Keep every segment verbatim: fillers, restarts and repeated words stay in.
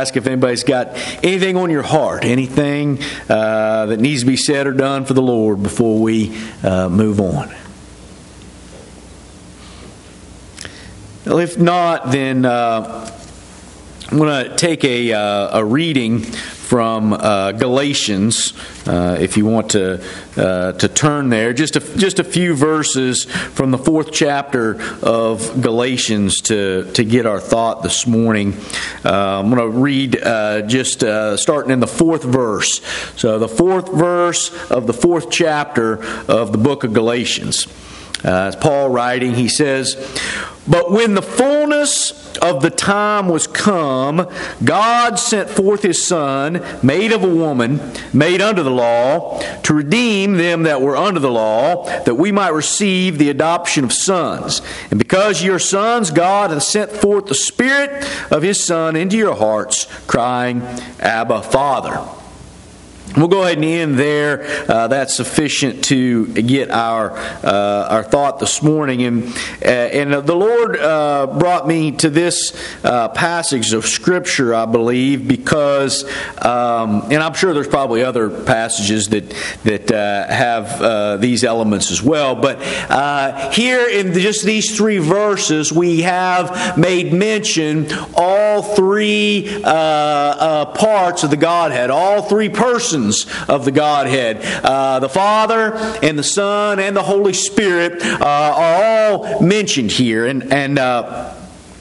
ask if anybody's got anything on your heart, anything uh, that needs to be said or done for the Lord before we uh, move on. Well, if not, then uh, I'm going to take a, uh, a reading from uh, Galatians. Uh, if you want to uh, to turn there, just a, just a few verses from the fourth chapter of Galatians to to get our thought this morning. Uh, I'm going to read uh, just uh, starting in the fourth verse. So the fourth verse of the fourth chapter of the book of Galatians. Uh, it's Paul writing. He says, "But when the fullness of the time was come, God sent forth His Son, made of a woman, made under the law, to redeem them that were under the law, that we might receive the adoption of sons. And because ye are sons, God hath sent forth the Spirit of His Son into your hearts, crying, Abba, Father." We'll go ahead and end there. Uh, that's sufficient to get our uh, our thought this morning. And uh, and the Lord uh, brought me to this uh, passage of Scripture, I believe, because, um, and I'm sure there's probably other passages that that uh, have uh, these elements as well. But uh, here in just these three verses, we have made mention all three uh, uh, parts of the Godhead, all three persons of the Godhead. Uh, the Father and the Son and the Holy Spirit uh, are all mentioned here. And, and uh,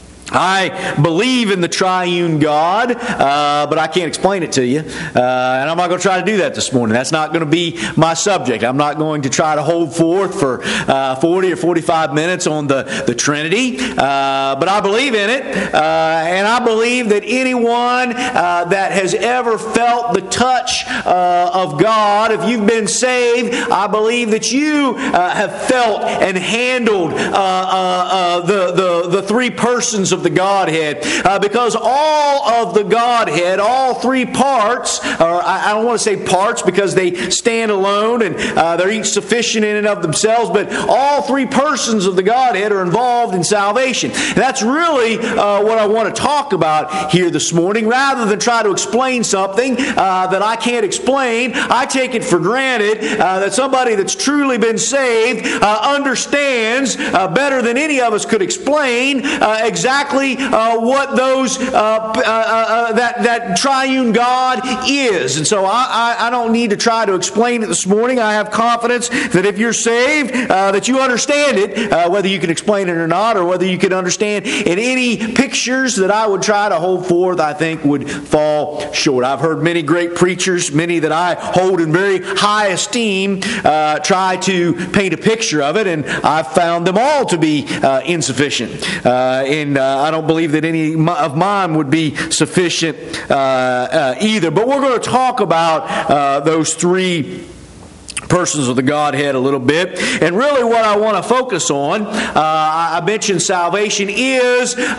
I believe in the triune God, uh, but I can't explain it to you. Uh, and I'm not going to try to do that this morning. That's not going to be my subject. I'm not going to try to hold forth for uh, forty or forty-five minutes on the, the Trinity. Uh, but I believe in it. Uh, and I believe that anyone uh, that has ever felt the touch uh, of God, if you've been saved, I believe that you uh, have felt and handled uh, uh, uh, the, the, the three persons of the Godhead, uh, because all of the Godhead, all three parts, or I, I don't want to say parts because they stand alone and uh, they're each sufficient in and of themselves, but all three persons of the Godhead are involved in salvation. And that's really uh, what I want to talk about here this morning. Rather than try to explain something uh, that I can't explain, I take it for granted uh, that somebody that's truly been saved uh, understands uh, better than any of us could explain uh, exactly Uh, what those uh, uh, uh, that that triune God is. And so I, I, I don't need to try to explain it this morning. I have confidence that if you're saved, uh, that you understand it, uh, whether you can explain it or not, or whether you can understand in any pictures that I would try to hold forth, I think would fall short. I've heard many great preachers, many that I hold in very high esteem, uh, try to paint a picture of it, and I've found them all to be uh, insufficient. Uh, and uh, I don't believe that any of mine would be sufficient uh, uh, either. But we're going to talk about uh, those three persons of the Godhead a little bit. And really what I want to focus on, uh, I mentioned salvation, is uh,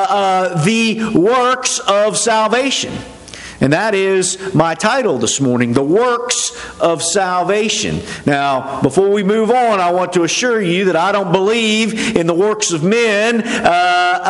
uh, the works of salvation. And that is my title this morning, The Works of Salvation. Now, before we move on, I want to assure you that I don't believe in the works of men uh, uh,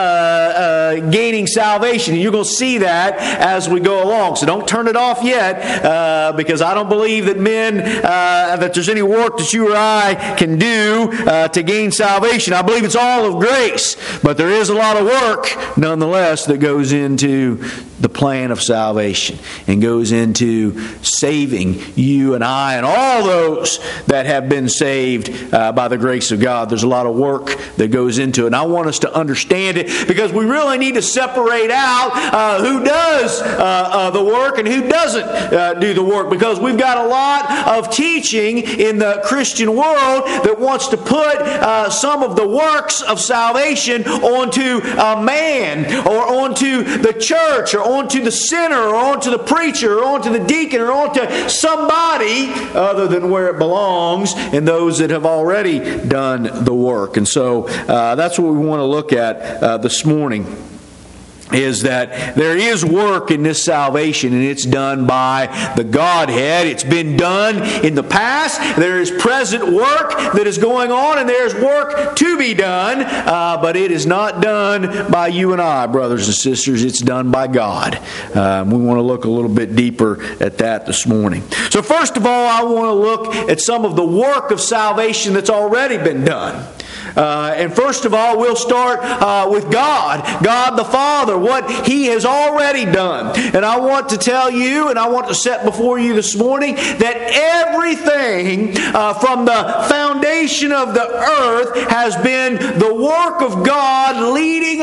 uh, gaining salvation. And you're going to see that as we go along. So don't turn it off yet, uh, because I don't believe that men, uh, that there's any work that you or I can do uh, to gain salvation. I believe it's all of grace. But there is a lot of work, nonetheless, that goes into the plan of salvation and goes into saving you and I and all those that have been saved uh, by the grace of God. There's a lot of work that goes into it. And I want us to understand it, because we really need to separate out uh, who does uh, uh, the work and who doesn't uh, do the work, because we've got a lot of teaching in the Christian world that wants to put uh, some of the works of salvation onto a man or onto the church or onto the sinner or onto the preacher or onto the deacon or onto somebody other than where it belongs, and those that have already done the work. And so uh, that's what we want to look at uh, this morning. is that there is work in this salvation, and it's done by the Godhead. It's been done in the past. There is present work that is going on, and there's work to be done, uh, but it is not done by you and I, brothers and sisters. It's done by God. Um, we want to look a little bit deeper at that this morning. So first of all, I want to look at some of the work of salvation that's already been done. Uh, and first of all, we'll start uh, with God, God the Father, what He has already done. And I want to tell you, and I want to set before you this morning, that everything uh, from the foundation of the earth has been the work of God leading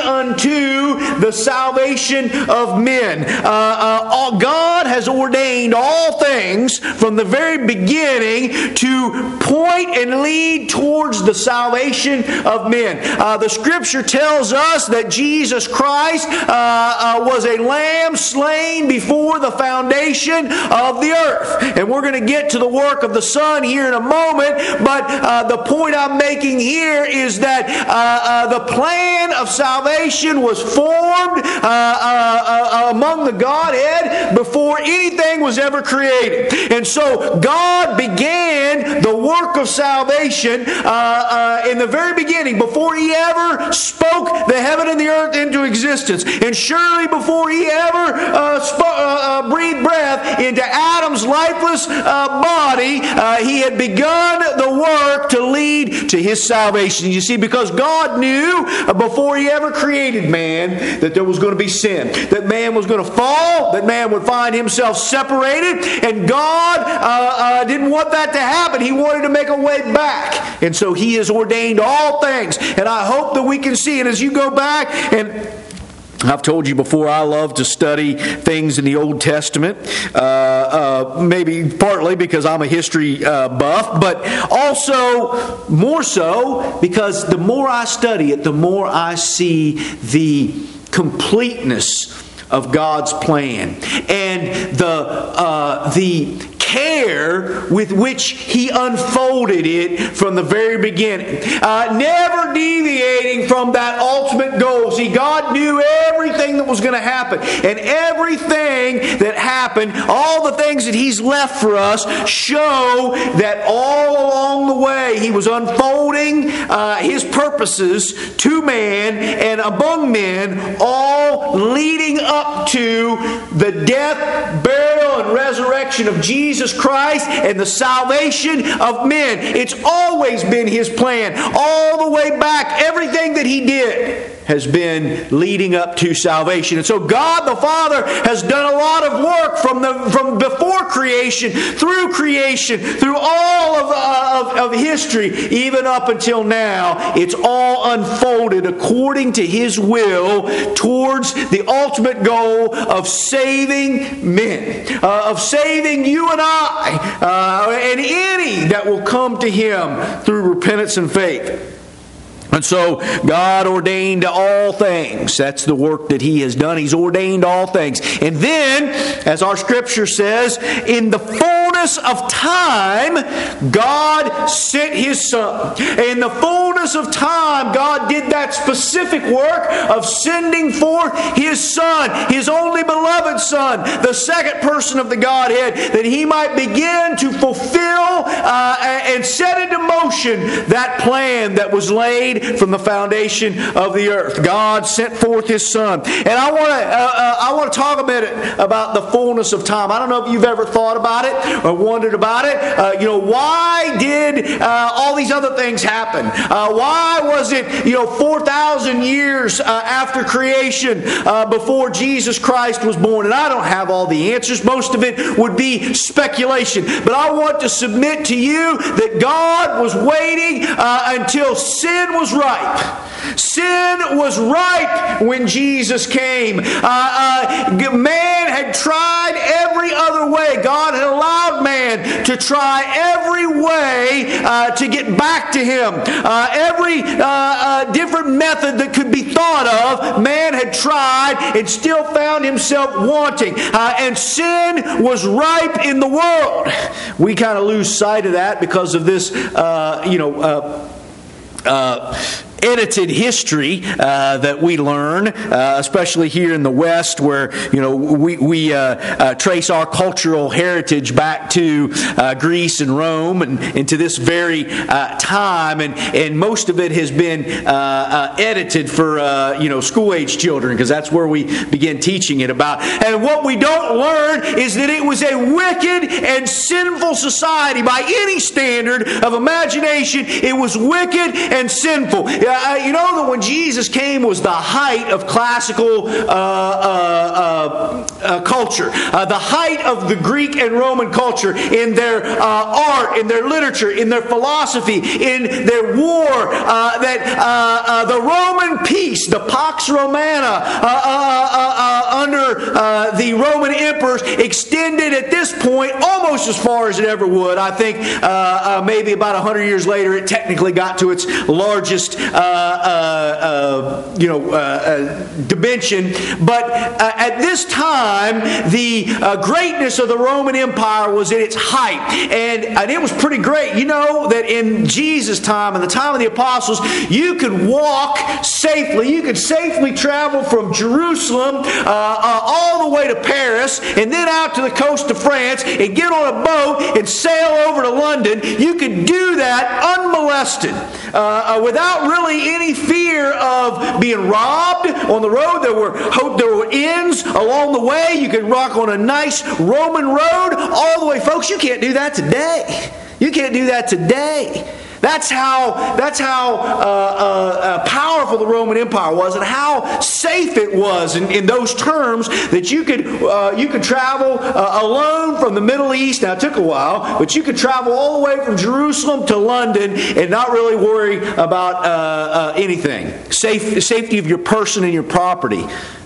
unto the salvation of men. Uh, uh, all, God has ordained all things from the very beginning to point and lead towards the salvation of men. Uh, the Scripture tells us that Jesus Christ uh, uh, was a lamb slain before the foundation of the earth. And we're going to get to the work of the Son here in a moment, but uh, the point I'm making here is that uh, uh, the plan of salvation was formed uh, uh, uh, among the Godhead before anything was ever created. And so God began the work of salvation uh, uh, in the very beginning, before He ever spoke the heaven and the earth into existence. And surely before He ever uh, sp- uh, uh, breathed breath into Adam's lifeless uh, body, uh, He had begun the work to lead to His salvation. You see, because God knew uh, before He ever created man that there was going to be sin, that man was going to fall, that man would find himself separated, and God uh, uh, didn't want that to happen. He wanted to make a way back. And so He has ordained all things. And I hope that we can see it as you go back. And I've told you before, I love to study things in the Old Testament, uh, uh, maybe partly because I'm a history uh, buff, but also more so because the more I study it, the more I see the completeness of God's plan and the uh, the care with which He unfolded it from the very beginning. Uh, never deviating from that ultimate goal. See, God knew everything that was going to happen. And everything that happened, all the things that He's left for us, show that all along the way He was unfolding uh, His purposes to man and among men, all leading up to the death, burial, and resurrection of Jesus Christ and the salvation of men. It's always been His plan. All the way back, everything that He did has been leading up to salvation. And so God the Father has done a lot of work from the from before creation, through creation, through all of, uh, of, of history, even up until now. It's all unfolded according to His will towards the ultimate goal of saving men, uh, of saving you and I, uh, and any that will come to Him through repentance and faith. And so God ordained all things. That's the work that He has done. He's ordained all things. And then, as our Scripture says, in the fullness of time, God sent His Son. In the fullness of time, God did that specific work of sending forth His Son, His only beloved Son, the second person of the Godhead, that He might begin to fulfill uh, and set into motion that plan that was laid from the foundation of the earth. God sent forth His Son. And I want to uh, uh, I want to talk a bit about the fullness of time. I don't know if you've ever thought about it or wondered about it. Uh, you know, why did uh, all these other things happen? Uh, why was it, you know, four thousand years uh, after creation uh, before Jesus Christ was born? And I don't have all the answers. Most of it would be speculation. But I want to submit to you that God was waiting uh, until sin was ripe. Sin was ripe when Jesus came. Uh, uh, man had tried every other way. God had allowed man to try every way uh, to get back to Him. Uh, every uh, uh, different method that could be thought of, man had tried and still found himself wanting. Uh, and sin was ripe in the world. We kind of lose sight of that because of this, uh, you know, uh, Uh, edited history uh, that we learn, uh, especially here in the West, where you know we we uh, uh, trace our cultural heritage back to uh, Greece and Rome and, and to this very uh, time, and and most of it has been uh, uh, edited for uh, you know school age children, because that's where we begin teaching it about. And what we don't learn is that it was a wicked and sinful society by any standard of imagination. It was wicked and sinful. Uh, you know that when Jesus came was the height of classical uh, uh, uh, uh, culture, uh, the height of the Greek and Roman culture in their uh, art, in their literature, in their philosophy, in their war. Uh, that uh, uh, the Roman peace, the Pax Romana, uh, uh, uh, uh, under uh, the Roman emperors, extended at this point almost as far as it ever would. I think uh, uh, maybe about a hundred years later, it technically got to its largest, uh, uh, uh, you know, uh, uh, dimension. But uh, at this time, the uh, greatness of the Roman Empire was at its height, and, and it was pretty great. You know that in Jesus' time, in the time of the apostles, you could walk safely. You could safely travel from Jerusalem uh, uh, all the way to Paris, and then out to the coast of France, and get on a boat and sail over to London. You could do that unmolested, uh, uh, without really any fear of being robbed on the road. There were there were inns along the way. You could walk on a nice Roman road all the way. Folks, you can't do that today. You can't do that today. That's how that's how uh, uh, uh, powerful the Roman Empire was, and how safe it was in, in those terms that you could uh, you could travel uh, alone from the Middle East. Now it took a while, but you could travel all the way from Jerusalem to London and not really worry about uh, uh, anything. Safe safety of your person and your property.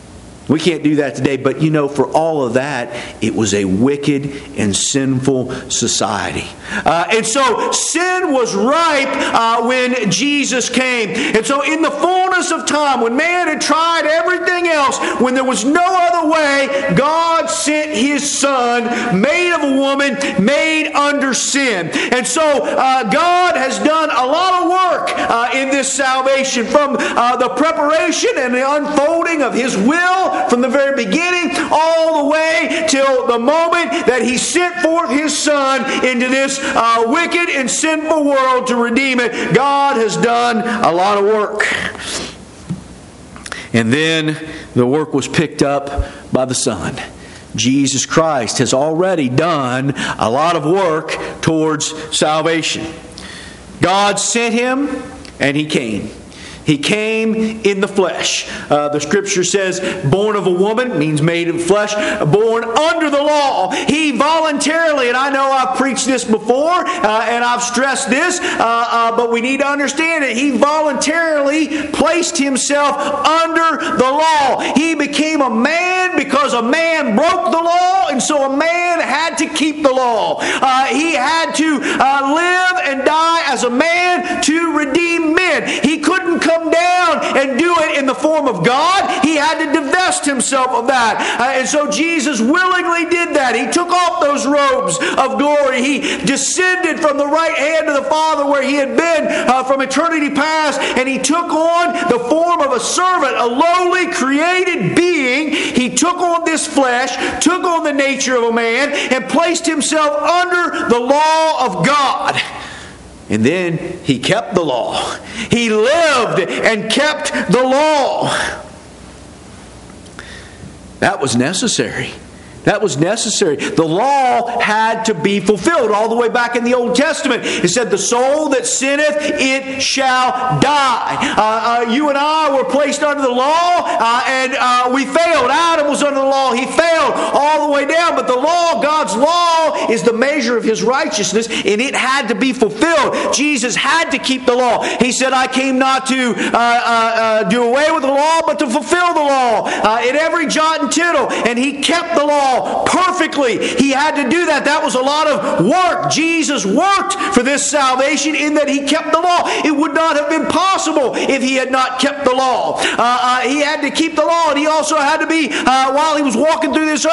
We can't do that today, but you know, for all of that, it was a wicked and sinful society. Uh, and so sin was ripe uh, when Jesus came. And so in the fullness of time, when man had tried everything else, when there was no other way, God sent His Son, made of a woman, made under sin. And so uh, God has done a lot of work uh, in this salvation, from uh, the preparation and the unfolding of His will from the very beginning all the way till the moment that He sent forth His Son into this uh, wicked and sinful world to redeem it. God has done a lot of work. And then the work was picked up by the Son. Jesus Christ has already done a lot of work towards salvation. God sent Him, and He came. He came in the flesh. Uh, the Scripture says, born of a woman means made of flesh, born under the law. He voluntarily, and I know I've preached this before, uh, and I've stressed this, uh, uh, but we need to understand it. He voluntarily placed Himself under the law. He became a man because a man broke the law, and so a man had to keep the law. Uh, he had to uh, live and die as a man to redeem men. He couldn't come down and do it in the form of God. He had to divest Himself of that. Uh, and so Jesus willingly did that. He took off those robes of glory. He descended from the right hand of the Father where He had been uh, from eternity past, and He took on the form of a servant, a lowly created being. He took on this flesh, took on the nature of a man, and placed Himself under the law of God. And then He kept the law. He lived and kept the law. That was necessary. That was necessary. The law had to be fulfilled. All the way back in the Old Testament, it said, the soul that sinneth, it shall die. Uh, uh, you and I were placed under the law, uh, and uh, we failed. Adam was under the law. He failed all the way down. But the law, God's law, is the measure of His righteousness, and it had to be fulfilled. Jesus had to keep the law. He said, I came not to uh, uh, uh, do away with the law, but to fulfill the law uh, in every jot and tittle. And He kept the law perfectly. He had to do that. That was a lot of work. Jesus worked for this salvation in that He kept the law. It would not have been possible if He had not kept the law. Uh, uh, he had to keep the law, and He also had to be, uh, while He was walking through this earth, He had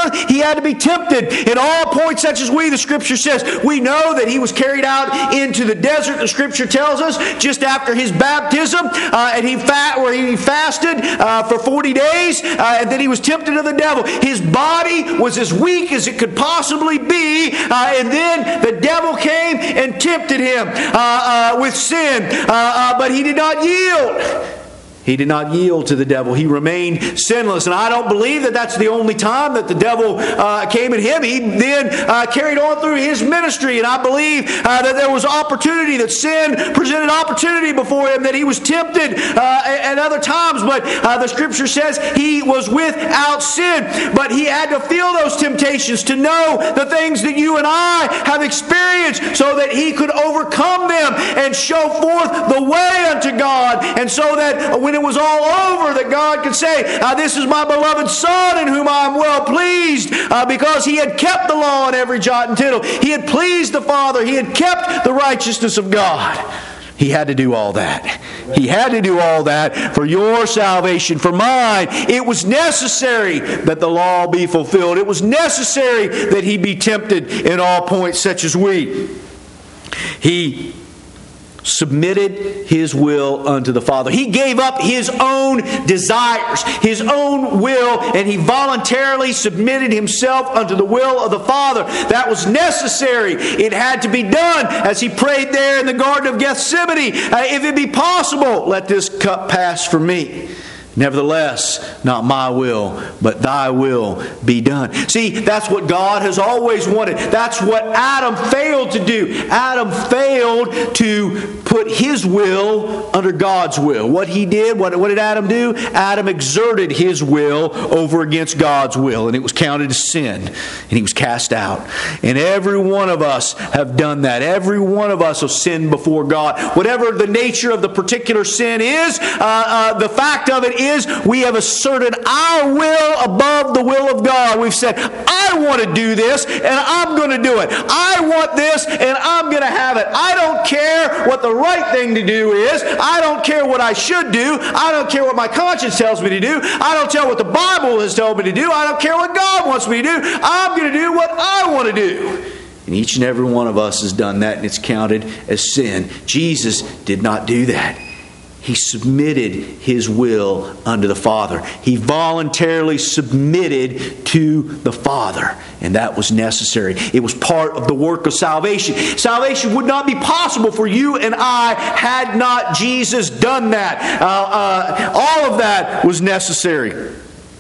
had to be tempted in all points such as we, the Scripture says. We know that He was carried out into the desert, the Scripture tells us, just after His baptism, uh, and he fat, where He fasted uh, for forty days, uh, and then He was tempted of the devil. His body was as weak as it could possibly be, uh, and then the devil came and tempted Him uh, uh, with sin, uh, uh, but He did not yield. He did not yield to the devil. He remained sinless. And I don't believe that that's the only time that the devil uh, came at Him. He then uh, carried on through His ministry. And I believe uh, that there was opportunity, that sin presented opportunity before Him, that He was tempted uh, at other times. But uh, the Scripture says He was without sin. But He had to feel those temptations to know the things that you and I have experienced, so that He could overcome them and show forth the way unto God. And so that when it was all over, that God could say, uh, this is my beloved Son in whom I am well pleased, uh, because He had kept the law in every jot and tittle. He had pleased the Father. He had kept the righteousness of God. He had to do all that. He had to do all that for your salvation, for mine. It was necessary that the law be fulfilled. It was necessary that He be tempted in all points such as we. He submitted His will unto the Father. He gave up His own desires, His own will, and He voluntarily submitted Himself unto the will of the Father. That was necessary. It had to be done, as He prayed there in the Garden of Gethsemane. Uh, if it be possible, let this cup pass from me. Nevertheless, not my will, but Thy will be done. See, that's what God has always wanted. That's what Adam failed to do. Adam failed to put his will under God's will. What he did, what, what did Adam do? Adam exerted his will over against God's will, and it was counted as sin, and he was cast out. And every one of us have done that. Every one of us have sinned before God. Whatever the nature of the particular sin is, uh, uh, the fact of it is we have asserted our will above the will of God. We've said, I want to do this, and I'm going to do it. I want this, and I'm going to have it. I don't care what the right thing to do is. I don't care what I should do. I don't care what my conscience tells me to do. I don't care what the Bible has told me to do. I don't care what God wants me to do. I'm going to do what I want to do. And each and every one of us has done that, and it's counted as sin. Jesus did not do that. He submitted His will unto the Father. He voluntarily submitted to the Father. And that was necessary. It was part of the work of salvation. Salvation would not be possible for you and I had not Jesus done that. Uh, uh, all of that was necessary.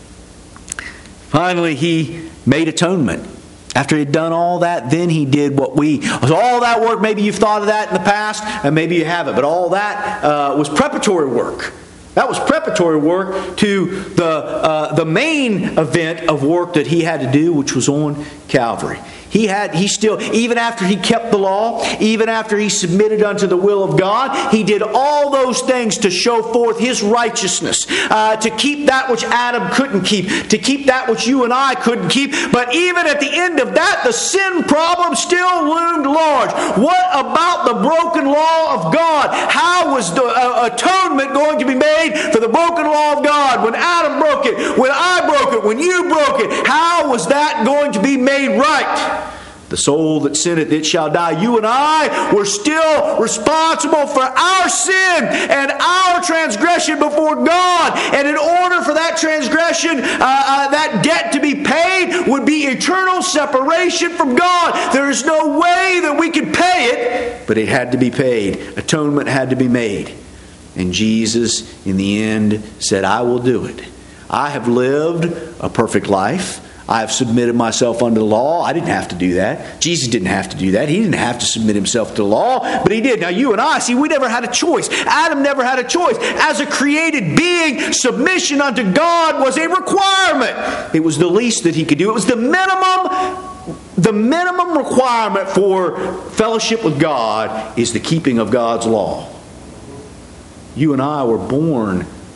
Finally, He made atonement. After He had done all that, then He did what we... All that work, maybe you've thought of that in the past, and maybe you haven't. But all that uh, was preparatory work. That was preparatory work to the, uh, the main event of work that He had to do, which was on Calvary. He had, he still, even after He kept the law, even after He submitted unto the will of God, He did all those things to show forth His righteousness, uh, to keep that which Adam couldn't keep, to keep that which you and I couldn't keep. But even at the end of that, the sin problem still loomed large. What about the broken law of God? How was the uh, atonement going to be made for the broken law of God? When Adam broke it, when I broke it, when you broke it, how was that going to be made right? The soul that sinneth, it shall die. You and I were still responsible for our sin and our transgression before God. And in order for that transgression, uh, uh, that debt to be paid, would be eternal separation from God. There is no way that we could pay it, but it had to be paid. Atonement had to be made. And Jesus, in the end, said, I will do it. I have lived a perfect life. I have submitted myself under the law. I didn't have to do that. Jesus didn't have to do that. He didn't have to submit Himself to the law, but He did. Now you and I, see, we never had a choice. Adam never had a choice. As a created being, submission unto God was a requirement. It was the least that he could do. It was the minimum. The minimum requirement for fellowship with God is the keeping of God's law. You and I were born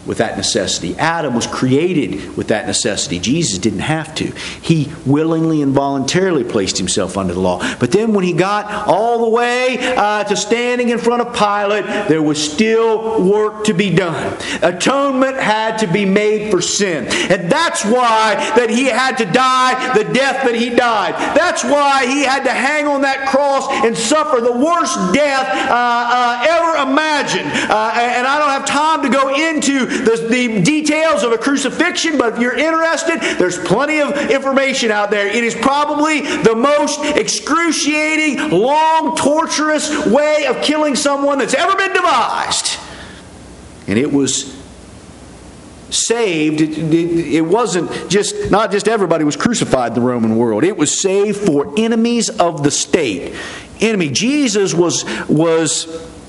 with that necessity. Adam was created with that necessity. Jesus didn't have to. He willingly and voluntarily placed himself under the law. But then when he got all the way uh, to standing in front of Pilate, there was still work to be done. Atonement had to be made for sin. And that's why that he had to die the death that he died. That's why he had to hang on that cross and suffer the worst death uh, uh, ever imagined. Uh, and I don't have time to go into The, the details of a crucifixion, but if you're interested, there's plenty of information out there. It is probably the most excruciating, long, torturous way of killing someone that's ever been devised. And it was saved. It, it, it wasn't just, not just everybody was crucified in the Roman world. It was saved for enemies of the state. Enemy. Jesus was, was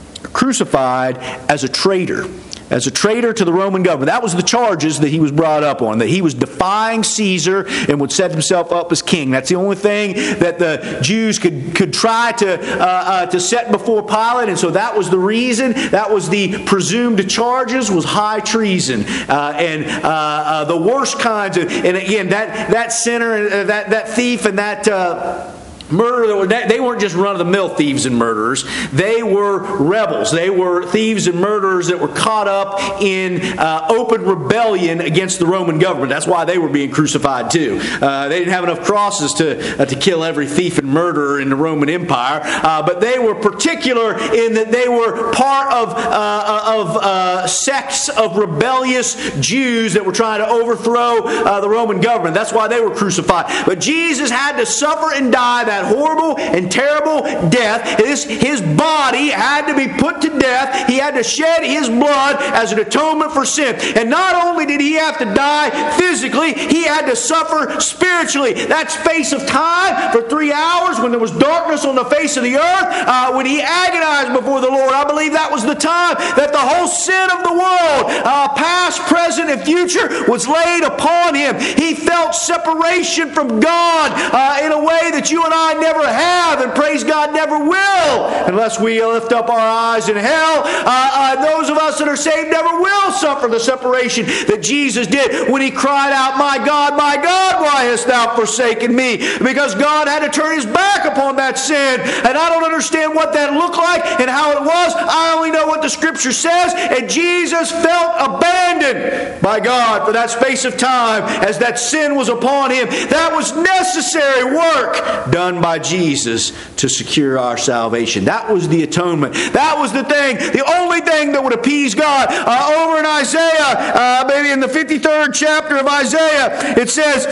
crucified as a traitor. As a traitor to the Roman government. That was the charges that he was brought up on. That he was defying Caesar and would set himself up as king. That's the only thing that the Jews could, could try to, uh, uh, to set before Pilate. And so that was the reason. That was the presumed charges, was high treason. Uh, and uh, uh, the worst kinds of... And again, that, that sinner, uh, that, that thief and that... Uh, Murder, they weren't just run-of-the-mill thieves and murderers. They were rebels. They were thieves and murderers that were caught up in uh, open rebellion against the Roman government. That's why they were being crucified too. Uh, they didn't have enough crosses to uh, to kill every thief and murderer in the Roman Empire. Uh, but they were particular in that they were part of uh, of uh, sects of rebellious Jews that were trying to overthrow uh, the Roman government. That's why they were crucified. But Jesus had to suffer and die that horrible and terrible death. His, his body had to be put to death. He had to shed his blood as an atonement for sin. And not only did he have to die physically, he had to suffer spiritually. That space of time for three hours when there was darkness on the face of the earth, uh, when he agonized before the Lord, I believe that was the time that the whole sin of the world, uh, past, present, and future, was laid upon him. He felt separation from God uh, in a way that you and I never have, and praise God, never will, unless we lift up our eyes in hell. Uh, uh, those of us that are saved never will suffer the separation that Jesus did when he cried out, "My God, my God, why hast thou forsaken me?" Because God had to turn his back upon that sin. And I don't understand what that looked like and how it was. I only know what the Scripture says. And Jesus felt abandoned by God for that space of time as that sin was upon him. That was necessary work done by Jesus to secure our salvation. That was the atonement. That was the thing, the only thing that would appease God. Uh, over in Isaiah, uh, maybe in the fifty-third chapter of Isaiah, it says,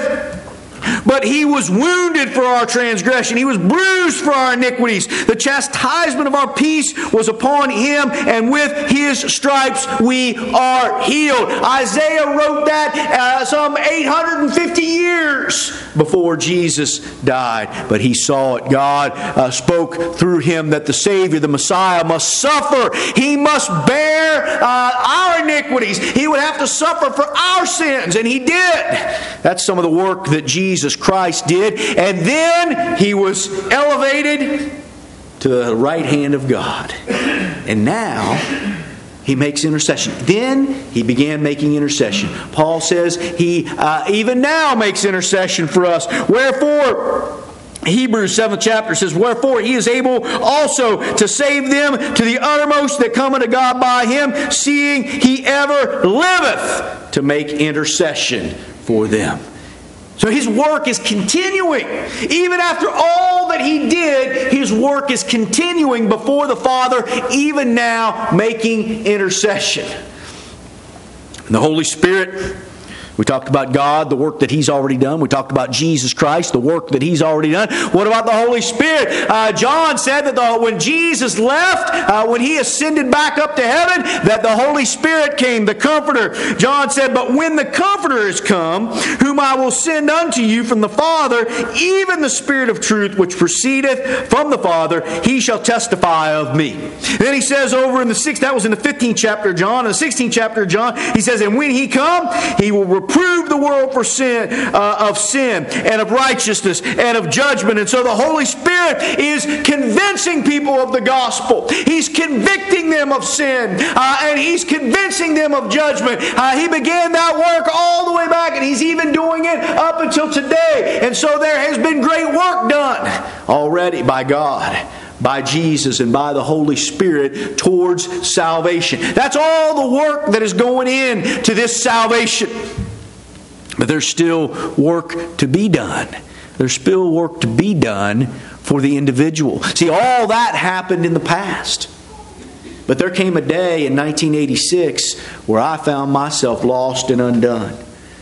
"But he was wounded for our transgression. He was bruised for our iniquities. The chastisement of our peace was upon him, and with his stripes we are healed." Isaiah wrote that uh, some eight hundred fifty years before Jesus died. But he saw it. God uh, spoke through him that the Savior, the Messiah, must suffer. He must bear uh, our iniquities. He would have to suffer for our sins, and he did. That's some of the work that Jesus Christ did. And then he was elevated to the right hand of God. And now he makes intercession. Then he began making intercession. Paul says he uh, even now makes intercession for us. Wherefore, Hebrews seventh chapter says, "Wherefore he is able also to save them to the uttermost that come unto God by him, seeing he ever liveth to make intercession for them." So his work is continuing. Even after all that he did, his work is continuing before the Father, even now making intercession. And the Holy Spirit, we talked about God, the work that he's already done. We talked about Jesus Christ, the work that he's already done. What about the Holy Spirit? Uh, John said that the, when Jesus left, uh, when he ascended back up to heaven, that the Holy Spirit came, the Comforter. John said, "But when the Comforter is come, whom I will send unto you from the Father, even the Spirit of truth, which proceedeth from the Father, he shall testify of me." And then he says over in the sixth, that was in the fifteenth chapter of John, in the sixteenth chapter of John, he says, "And when he come, he will reprove the world for sin, uh, of sin and of righteousness and of judgment. And so the Holy Spirit is convincing people of the gospel. He's convicting them of sin, uh, and He's convincing them of judgment. Uh, he began that work all the way back, and He's even doing it up until today. And so there has been great work done already by God, by Jesus, and by the Holy Spirit towards salvation. That's all the work that is going in to this salvation. But there's still work to be done. There's still work to be done for the individual. See, all that happened in the past. But there came a day in nineteen eighty-six where I found myself lost and undone.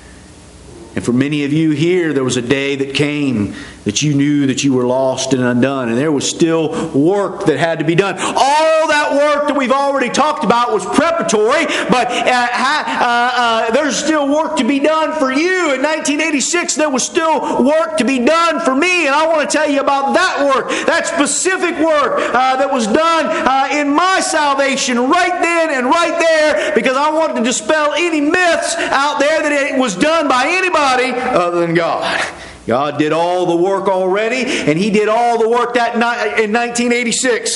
And for many of you here, there was a day that came that you knew that you were lost and undone. And there was still work that had to be done. All that work that we've already talked about was preparatory, but uh, uh, uh, there's still work to be done for you. In nineteen eighty-six, there was still work to be done for me. And I want to tell you about that work, that specific work uh, that was done uh, in my salvation right then and right there, because I wanted to dispel any myths out there that it was done by anybody other than God. God did all the work already, and He did all the work that night in nineteen eighty-six.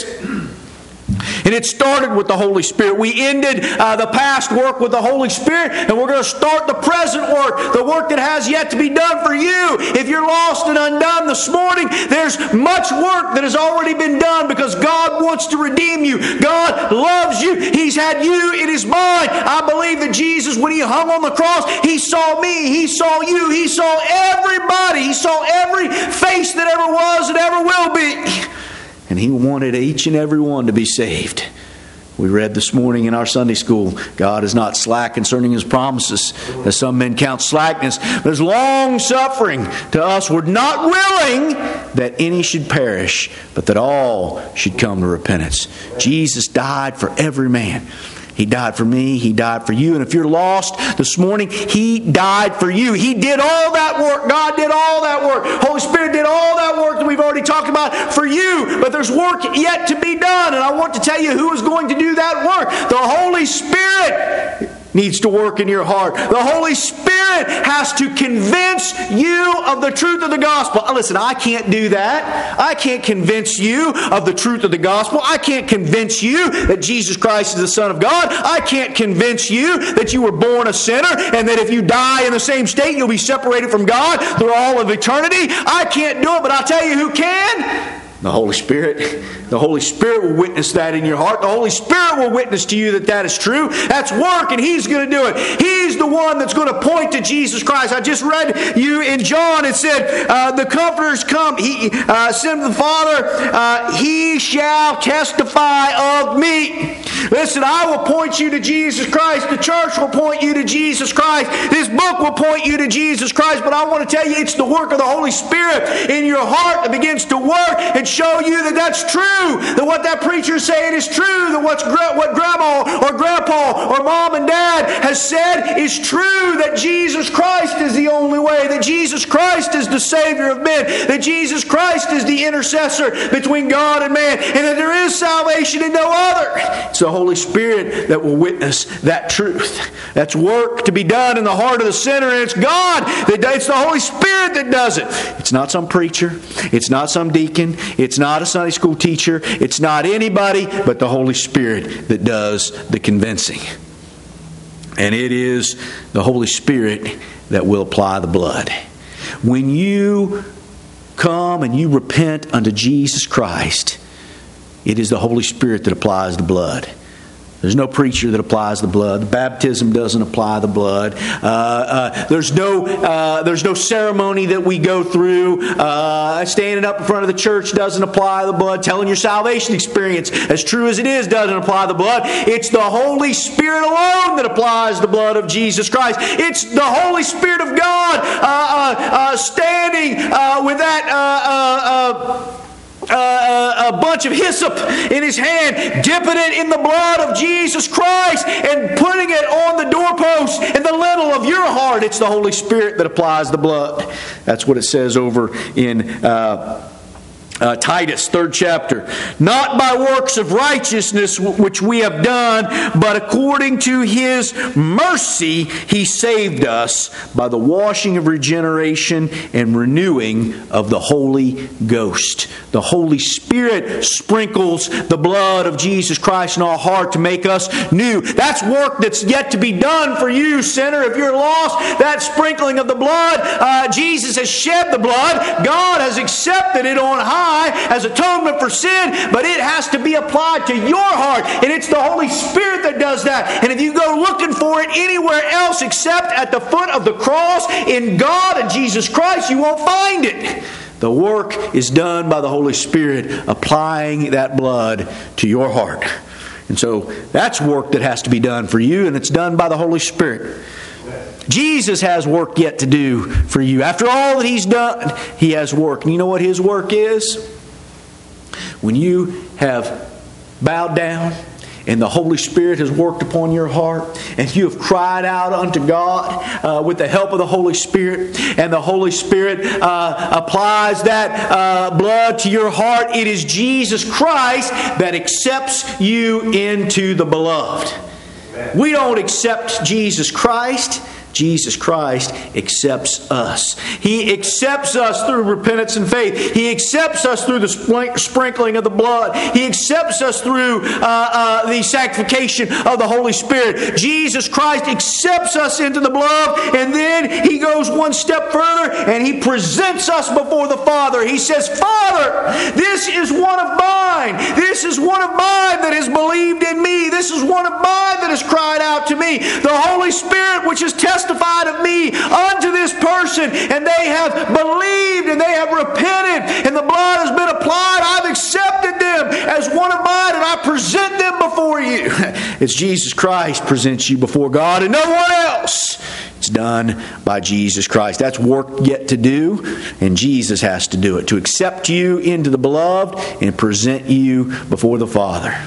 And it started with the Holy Spirit. We ended uh, the past work with the Holy Spirit, and we're going to start the present work, the work that has yet to be done for you. If you're lost and undone this morning, there's much work that has already been done because God wants to redeem you. God loves you. He's had you in His mind. I believe that Jesus, when He hung on the cross, He saw me, He saw you, He saw everybody. He saw every face that ever was and ever will be. And He wanted each and every one to be saved. We read this morning in our Sunday school, God is not slack concerning His promises, as some men count slackness, but is long suffering to us. We're not willing that any should perish, but that all should come to repentance. Jesus died for every man. He died for me. He died for you. And if you're lost this morning, He died for you. He did all that work. God did all that work. Holy Spirit did all that work that we've already talked about for you. But there's work yet to be done. And I want to tell you who is going to do that work. The Holy Spirit needs to work in your heart. The Holy Spirit has to convince you of the truth of the gospel. Listen, I can't do that. I can't convince you of the truth of the gospel. I can't convince you that Jesus Christ is the Son of God. I can't convince you that you were born a sinner and that if you die in the same state, you'll be separated from God through all of eternity. I can't do it, but I'll tell you who can. The Holy Spirit. The Holy Spirit will witness that in your heart. The Holy Spirit will witness to you that that is true. That's work, and He's going to do it. He's the one that's going to point to Jesus Christ. I just read you in John. It said, uh, the Comforter's come. He uh, sent the Father. Uh, he shall testify of me. Listen, I will point you to Jesus Christ. The church will point you to Jesus Christ. This book will point you to Jesus Christ. But I want to tell you, it's the work of the Holy Spirit in your heart that begins to work and show you that that's true. That what that preacher is saying is true. That what's what grandma or grandpa or mom and dad has said is true. That Jesus Christ is the only way. That Jesus Christ is the Savior of men. That Jesus Christ is the intercessor between God and man. And that there is salvation in no other. It's the Holy Spirit that will witness that truth. That's work to be done in the heart of the sinner. And it's God. That, it's the Holy Spirit that does it. It's not some preacher. It's not some deacon. It's not a Sunday school teacher. It's not anybody but the Holy Spirit that does the convincing. And it is the Holy Spirit that will apply the blood. When you come and you repent unto Jesus Christ, it is the Holy Spirit that applies the blood. There's no preacher that applies the blood. The baptism doesn't apply the blood. Uh, uh, there's no uh, there's no ceremony that we go through. Uh, standing up in front of the church doesn't apply the blood. Telling your salvation experience, as true as it is, doesn't apply the blood. It's the Holy Spirit alone that applies the blood of Jesus Christ. It's the Holy Spirit of God uh, uh, uh, standing uh, with that Uh, uh, uh, Uh, a bunch of hyssop in his hand, dipping it in the blood of Jesus Christ and putting it on the doorpost and the lintel of your heart. It's the Holy Spirit that applies the blood. That's what it says over in uh, Uh, Titus, third chapter. Not by works of righteousness which we have done, but according to His mercy He saved us by the washing of regeneration and renewing of the Holy Ghost. The Holy Spirit sprinkles the blood of Jesus Christ in our heart to make us new. That's work that's yet to be done for you, sinner. If you're lost, that sprinkling of the blood, uh, Jesus has shed the blood. God has accepted it on high as atonement for sin, but it has to be applied to your heart, and it's the Holy Spirit that does that. And if you go looking for it anywhere else except at the foot of the cross in God and Jesus Christ, you won't find it. The work is done by the Holy Spirit applying that blood to your heart. And so that's work that has to be done for you, and it's done by the Holy Spirit. Jesus has work yet to do for you. After all that He's done, He has work. And you know what His work is? When you have bowed down and the Holy Spirit has worked upon your heart, and you have cried out unto God uh, with the help of the Holy Spirit, and the Holy Spirit uh, applies that uh, blood to your heart, it is Jesus Christ that accepts you into the beloved. We don't accept Jesus Christ. Jesus Christ accepts us. He accepts us through repentance and faith. He accepts us through the sprinkling of the blood. He accepts us through uh, uh, the sanctification of the Holy Spirit. Jesus Christ accepts us into the beloved, and then He goes one step further and He presents us before the Father. He says, Father, this is one of mine. This is one of mine that has believed in me. This is one of mine that has cried out to me. The Holy Spirit, which is testified of me unto this person, and they have believed and they have repented, and the blood has been applied. I've accepted them as one of mine, and I present them before you. It's Jesus Christ presents you before God and no one else. It's done by Jesus Christ. That's work yet to do, and Jesus has to do it, to accept you into the beloved and present you before the Father.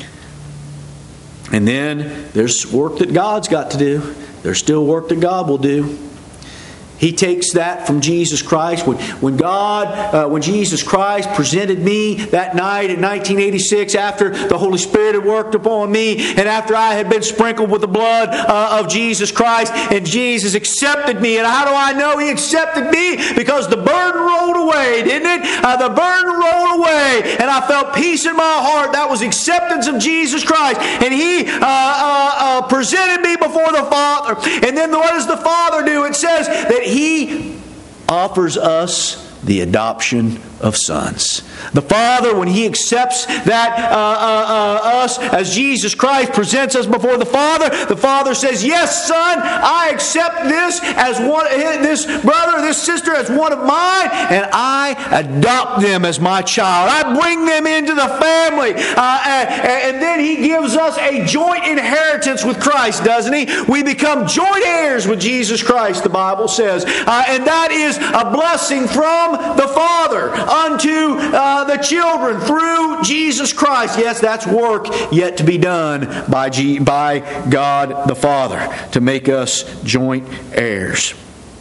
And then there's work that God's got to do. There's still work that God will do. He takes that from Jesus Christ. When, when God, uh, when Jesus Christ presented me that night in nineteen eighty-six, after the Holy Spirit had worked upon me, and after I had been sprinkled with the blood uh, of Jesus Christ, and Jesus accepted me. And how do I know He accepted me? Because the burden rolled away, didn't it? Uh, the burden rolled away, and I felt peace in my heart. That was acceptance of Jesus Christ. And He uh, uh, uh, presented me before the Father. And then what does the Father do? It says that He offers us the adoption of sons. The Father, when He accepts that uh, uh, uh, us as Jesus Christ presents us before the Father, the Father says, "Yes, son, I accept this as one, this brother, this sister as one of mine, and I adopt them as my child. I bring them into the family." Uh, and, and then He gives us a joint inheritance with Christ, doesn't He? We become joint heirs with Jesus Christ, the Bible says, uh, and that is a blessing from the Father unto uh, the children through Jesus Christ. Yes, that's work yet to be done by, G- by God the Father to make us joint heirs.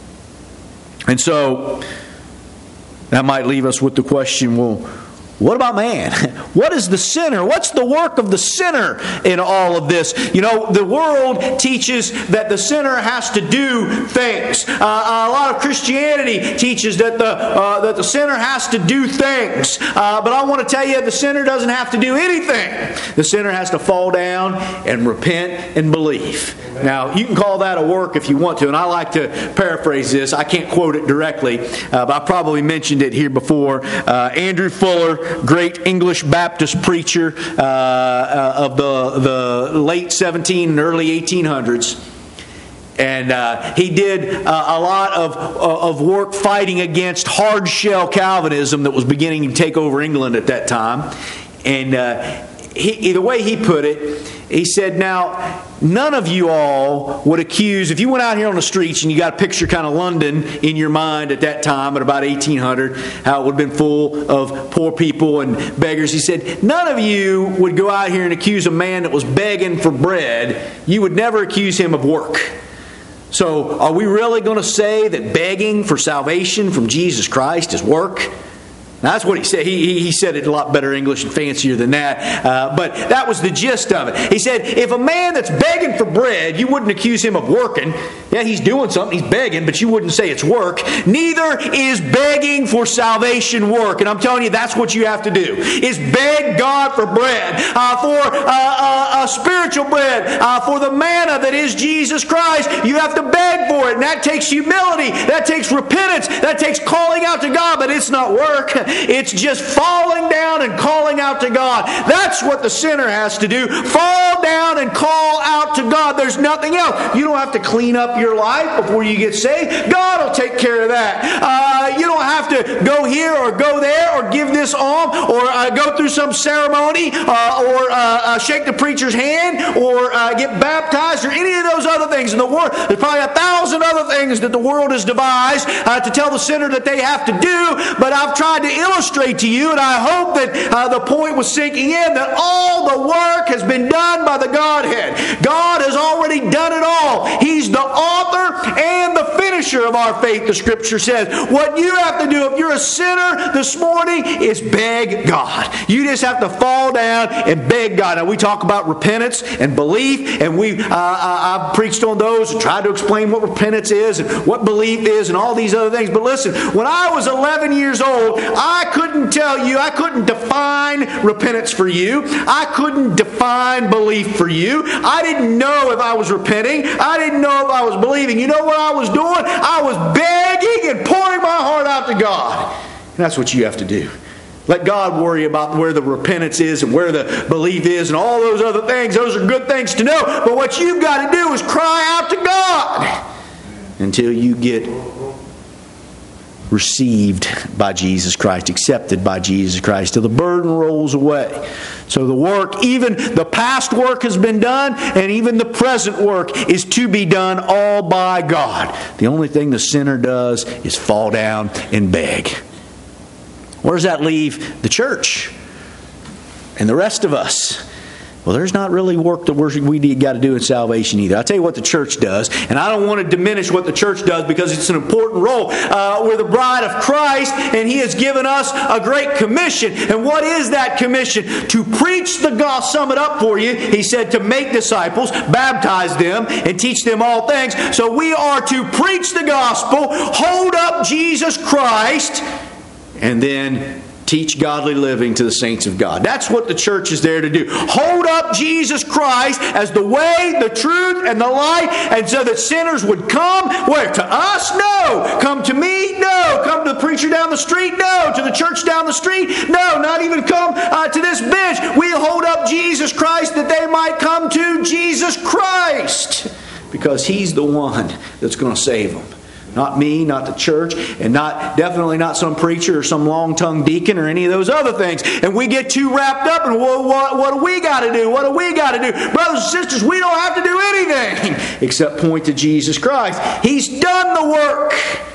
And so that might leave us with the question, well, what about man? What is the sinner? What's the work of the sinner in all of this? You know, the world teaches that the sinner has to do things. Uh, a lot of Christianity teaches that the uh, that the sinner has to do things. Uh, but I want to tell you, the sinner doesn't have to do anything. The sinner has to fall down and repent and believe. Now, you can call that a work if you want to, and I like to paraphrase this. I can't quote it directly, uh, but I probably mentioned it here before. Uh, Andrew Fuller, great English Baptist preacher uh, uh, of the, the late seventeen and early eighteen hundreds. And uh, he did uh, a lot of, of work fighting against hard shell Calvinism that was beginning to take over England at that time. And uh, he, the way he put it, he said, now, none of you all would accuse, if you went out here on the streets and you got a picture kind of London in your mind at that time, at about eighteen hundred, how it would have been full of poor people and beggars. He said, none of you would go out here and accuse a man that was begging for bread. You would never accuse him of work. So, are we really going to say that begging for salvation from Jesus Christ is work? Now, that's what he said. He, he, he said it a lot better English and fancier than that. Uh, but that was the gist of it. He said, if a man that's begging for bread, you wouldn't accuse him of working. Yeah, he's doing something. He's begging, but you wouldn't say it's work. Neither is begging for salvation work. And I'm telling you, that's what you have to do, is beg God for bread, uh, for uh, uh, uh, spiritual bread, uh, for the manna that is Jesus Christ. You have to beg for it. And that takes humility. That takes repentance. That takes calling out to God. But it's not work. It's just falling down and calling out to God. That's what the sinner has to do. Fall down and call out to God. There's nothing else. You don't have to clean up your life before you get saved. God will take care of that. Uh, you don't have to go here or go there or give this alms or uh, go through some ceremony uh, or uh, uh, shake the preacher's hand or uh, get baptized or any of those other things in the world. There's probably a thousand other things that the world has devised uh, to tell the sinner that they have to do, but I've tried to illustrate to you, and I hope that uh, the point was sinking in, that all the work has been done by the Godhead. God has already done it all. He's the author and the finisher of our faith, the Scripture says. What you have to do if you're a sinner this morning is beg God. You just have to fall down and beg God. Now, we talk about repentance and belief, and we uh, I've preached on those and tried to explain what repentance is and what belief is and all these other things. But listen, when I was eleven years old, I couldn't tell you, I couldn't define repentance for you. I couldn't define belief for you. I didn't know if I was repenting. I didn't know if I was believing. You know what I was doing? I was begging and pouring my heart out to God. And that's what you have to do. Let God worry about where the repentance is and where the belief is and all those other things. Those are good things to know. But what you've got to do is cry out to God until you get received by Jesus Christ, accepted by Jesus Christ, till the burden rolls away. So the work, even the past work has been done, and even the present work is to be done all by God. The only thing the sinner does is fall down and beg. Where does that leave the church and the rest of us? Well, there's not really work that we got to do in salvation either. I'll tell you what the church does, and I don't want to diminish what the church does because it's an important role. Uh, we're the bride of Christ, and He has given us a great commission. And what is that commission? To preach the gospel. Sum it up for you. He said to make disciples, baptize them, and teach them all things. So we are to preach the gospel, hold up Jesus Christ, and then teach godly living to the saints of God. That's what the church is there to do. Hold up Jesus Christ as the way, the truth, and the light, and so that sinners would come. Where? To us? No. Come to me? No. Come to the preacher down the street? No. To the church down the street? No. Not even come uh, to this bench. We hold up Jesus Christ that they might come to Jesus Christ, because He's the one that's going to save them. Not me, not the church, and not definitely not some preacher or some long-tongued deacon or any of those other things. And we get too wrapped up in, well, what, what do we got to do? What do we got to do? Brothers and sisters, we don't have to do anything except point to Jesus Christ. He's done the work.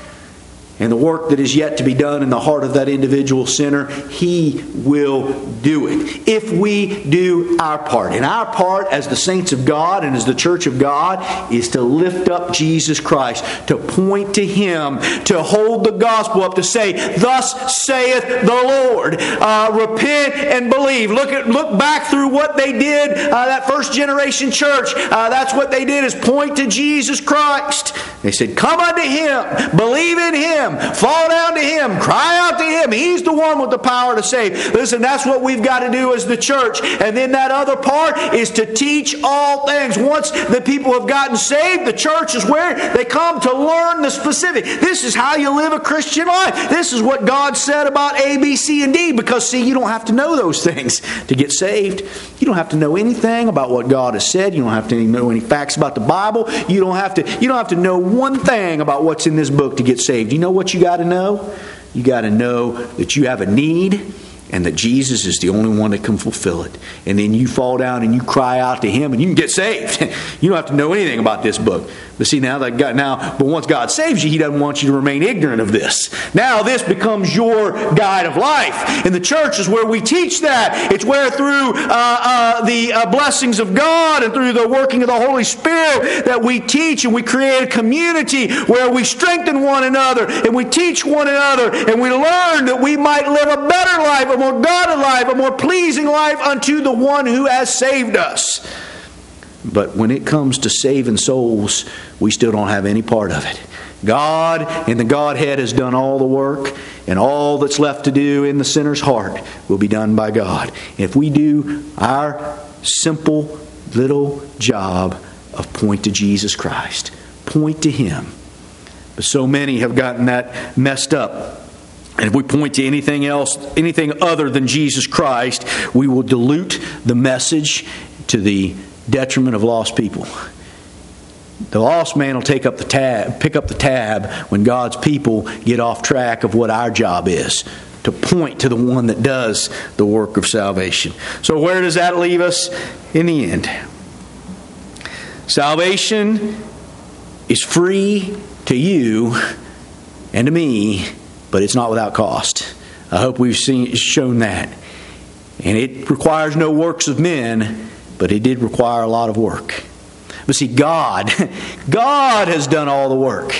And the work that is yet to be done in the heart of that individual sinner, He will do it. If we do our part. And our part as the saints of God and as the church of God is to lift up Jesus Christ, to point to Him, to hold the gospel up, to say, thus saith the Lord. Uh, repent and believe. Look at look back through what they did, uh, that first generation church. Uh, that's what they did, is point to Jesus Christ. They said, come unto Him, believe in Him, fall down to Him, cry out to Him. He's the one with the power to save. Listen, that's what we've got to do as the church. And then that other part is to teach all things. Once the people have gotten saved, the church is where they come to learn the specific. This is how you live a Christian life. This is what God said about A, B, C, and D. Because, see, you don't have to know those things to get saved. You don't have to know anything about what God has said. You don't have to know any facts about the Bible. You don't have to, you don't have to know one thing about what's in this book to get saved. You know what you got to know? You got to know that you have a need, and that Jesus is the only one that can fulfill it. And then you fall down and you cry out to Him and you can get saved. You don't have to know anything about this book. But see, now that God, now, but once God saves you, He doesn't want you to remain ignorant of this. Now this becomes your guide of life. And the church is where we teach that. It's where through uh, uh, the uh, blessings of God and through the working of the Holy Spirit that we teach, and we create a community where we strengthen one another and we teach one another, and we learn that we might live a better life, a more godly life, a more pleasing life unto the one who has saved us. But when it comes to saving souls, we still don't have any part of it. God in the Godhead has done all the work, and all that's left to do in the sinner's heart will be done by God. If we do our simple little job of point to Jesus Christ, point to Him. But so many have gotten that messed up. And if we point to anything else, anything other than Jesus Christ, we will dilute the message to the detriment of lost people. The lost man will take up the tab, pick up the tab when God's people get off track of what our job is, to point to the one that does the work of salvation. So where does that leave us in the end? Salvation is free to you and to me, but it's not without cost. I hope we've seen shown that. And it requires no works of men, but it did require a lot of work. But see, God, God has done all the work.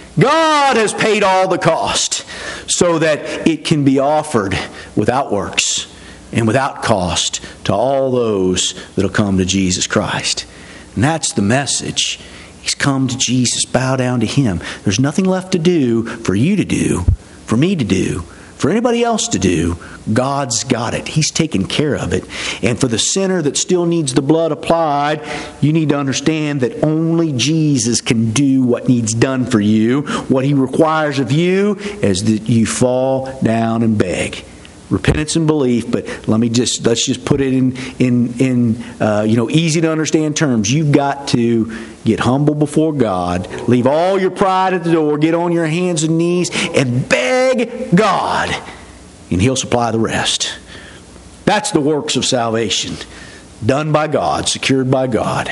God has paid all the cost so that it can be offered without works and without cost to all those that will come to Jesus Christ. And that's the message. He's come to Jesus, bow down to Him. There's nothing left to do for you to do, for me to do, for anybody else to do. God's got it. He's taken care of it. And for the sinner that still needs the blood applied, you need to understand that only Jesus can do what needs done for you. What He requires of you is that you fall down and beg. Repentance and belief, but let me just let's just put it in in in uh, you know easy to understand terms. You've got to get humble before God, leave all your pride at the door, get on your hands and knees, and beg God, and He'll supply the rest. That's the works of salvation, done by God, secured by God.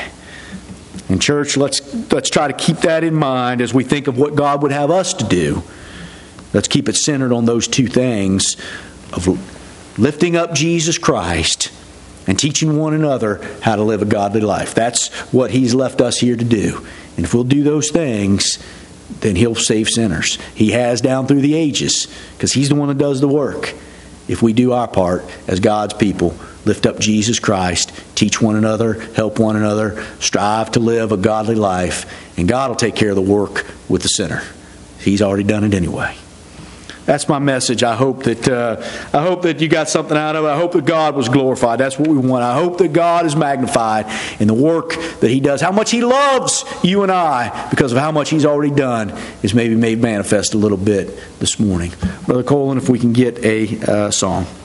And church, let's let's try to keep that in mind as we think of what God would have us to do. Let's keep it centered on those two things of lifting up Jesus Christ and teaching one another how to live a godly life. That's what He's left us here to do. And if we'll do those things, then He'll save sinners. He has down through the ages, because He's the one that does the work. If we do our part as God's people, lift up Jesus Christ, teach one another, help one another, strive to live a godly life, and God will take care of the work with the sinner. He's already done it anyway. That's my message. I hope that uh, I hope that you got something out of it. I hope that God was glorified. That's what we want. I hope that God is magnified in the work that He does. How much He loves you and I because of how much He's already done is maybe made manifest a little bit this morning. Brother Colin, if we can get a uh, song.